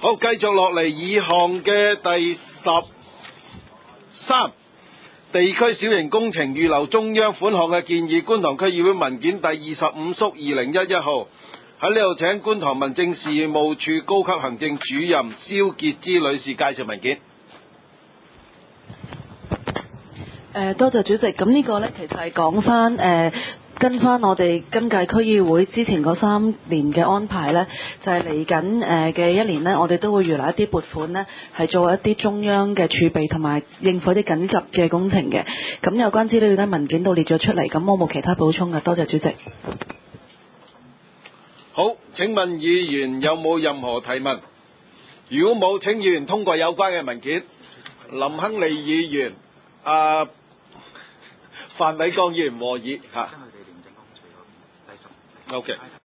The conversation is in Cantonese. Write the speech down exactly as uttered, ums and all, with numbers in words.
好，繼續落嚟以項嘅第十三地區小型工程預留中央款項嘅建議，觀塘區議會文件第二十五縮二零一一號。喺呢度請觀塘民政事務處高級行政主任蕭潔芝女士介紹文件。 誒，多謝主席。咁呢個呢，其實係講翻誒跟翻我哋今屆區議會之前嗰三年嘅安排呢，就係嚟緊誒嘅一年呢，我哋都會預留一啲撥款呢，係做一啲中央嘅儲備同埋應付一啲緊急嘅工程嘅。咁有關資料呢，文件都列咗出嚟，咁我冇其他補充嘅。多謝主席。 好，請問議員有冇任何提問？如果冇，請議員通過有關嘅文件。林亨利議員、啊范偉剛議員和議嚇。OK。